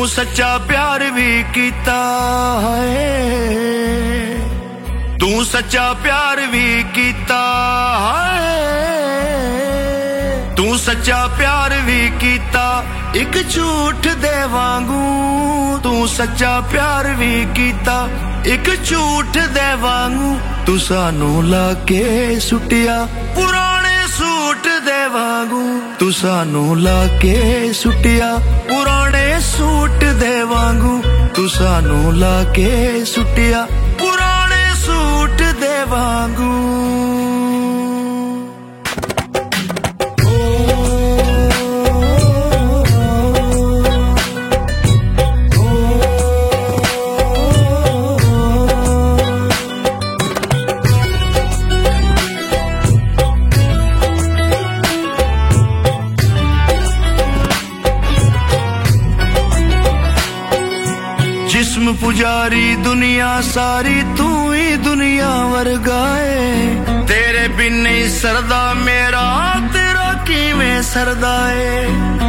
तू सच्चा प्यार भी कीता है, तू सच्चा प्यार भी कीता है, तू सच्चा प्यार भी कीता एक झूठ दे वांगू, तू सच्चा प्यार भी कीता एक झूठ दे वांगू, तू सानू लाके सुटिया पुराने सूट दे वांगू, तू सानू लाके सुटिया पुराने सूट दे वांगू, तू सानू लाके सुटिया पुराने सूट दे वांगू। जिस्म पुजारी दुनिया सारी तू ही दुनिया वर्गाए, तेरे बिन नहीं सरदा मेरा तेरा किवें सरदा है,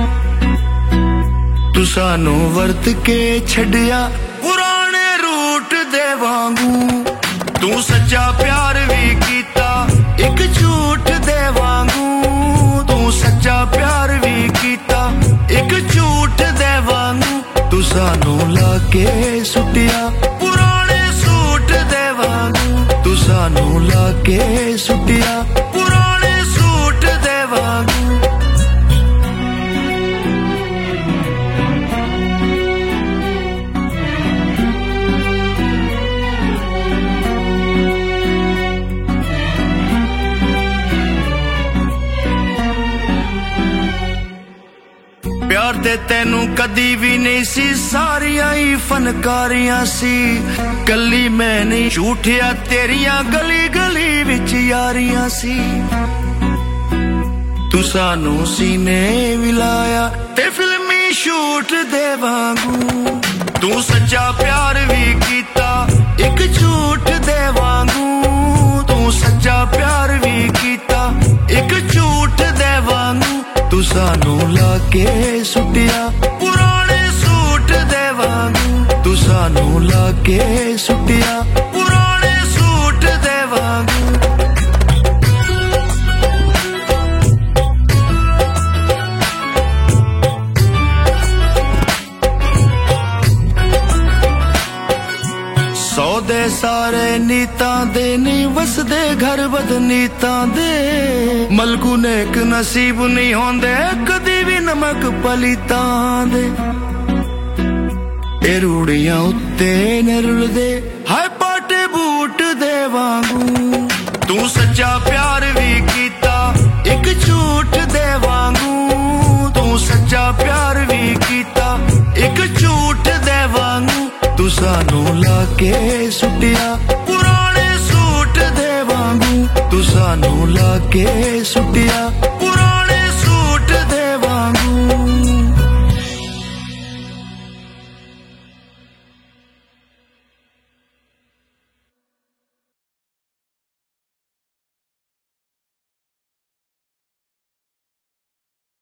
तू सानू वर्त के छड़िया पुराने रूट दे वांगू, तू सच्चा प्यार भी कीता एक झूठ दे वांगू, तू सच्चा प्यार भी कीता एक झूठ दे वांगू, तू सानू लाके सुटिया पुराने सूट दे वांगू, तू सानू लाके सुटिया पुराने सूट दे वांगू। प्यार ते तेनू कदी भी नहीं सी, सारियां ही फनकारियां सी, कली मैं नहीं झूठिया तेरियां गली गली विच यारियां सी, तू सानू सीने विलाया ते फिल्मी शूट दे वांगू, तू सच्चा प्यार भी कीता एक झूठ दे वांगू, तू सच्चा प्यार भी कीता एक झूठ दे वांगू, तू सानू लाके सुटिया पुराने सूट दे वांगू, तू सानू लाके सुटिया पुराने सूट दे वांगू। सौदे सारे नीतां दे नहीं वसदे घर बदनीतां दे, मलकू ने एक नसीब नहीं होंदे कदी भी नमक पलीतां दे, ए रूड़ियां उत्ते न रुलदे हाय पाटे बूट दे वांगू, तू सच्चा प्यार भी कीता एक झूठ दे वांगू, तू सच्चा प्यार भी कीता एक झूठ दे वांगू, तू सानू लाके सुटिया पुराने सूट दे वांगू, तू सानू लाके सुटिया